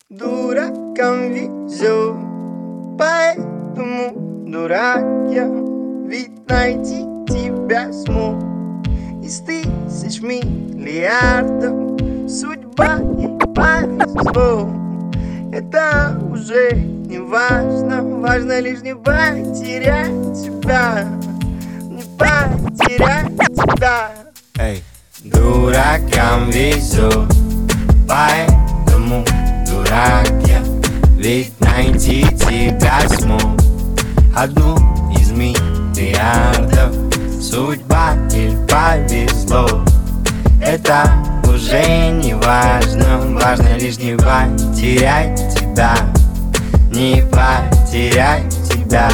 Дуракам везет, поэтому дурак я. Ведь найти тебя смог из тысяч миллиардов. Судьба ей повезло. Это уже не важно. Важно лишь не потерять тебя. Не потерять тебя. Эй, дуракам везет, поэтому дурак я. Ведь найти тебя смог одну из миллиардов. Судьба ей повезло. Это уже не важно. Важно лишь не потерять тебя. Не потерять тебя.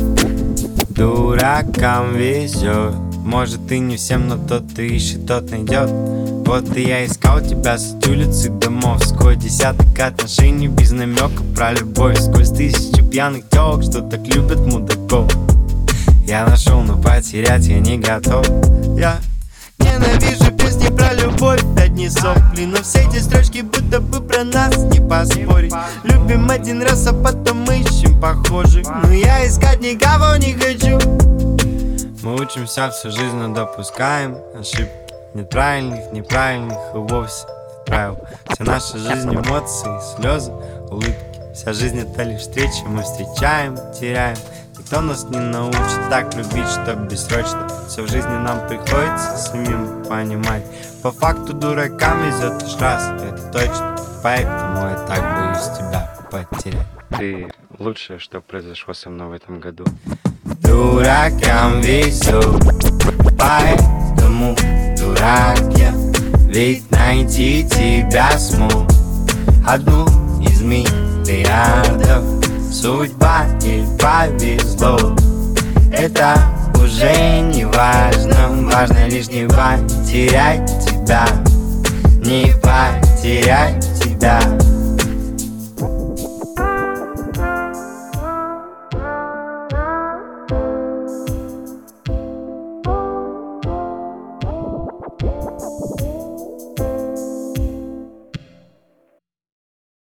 Дуракам везет. Может и не всем, но тот кто ищет, тот найдет. Вот и я искал тебя с улицы до мовской. Десяток отношений без намека про любовь. Сквозь тысячи пьяных телок, что так любят мудаков. Я нашел, но потерять я не готов. Я ненавижу песни про любовь, одни сопли. Но все эти строчки будто бы про нас, не поспорить. Любим один раз, а потом ищем похожих. Но я искать никого не хочу. Мы учимся всю жизнь, но допускаем ошибки. Нет правильных, неправильных и вовсе правил. Вся наша жизнь эмоции, слезы, улыбки. Вся жизнь это лишь встречи, мы встречаем, теряем. Никто нас не научит так любить, что бессрочно. Все в жизни нам приходится самим понимать. По факту дуракам везет лишь раз, это точно. Поэтому я так боюсь тебя потерять. Ты лучшее, что произошло со мной в этом году. Дуракам везет, поэтому дурак я. Ведь найти тебя смог одну из миллиардов. Судьба ей повезло. Это уже не важно. Важно лишь не потерять тебя. Не потерять тебя.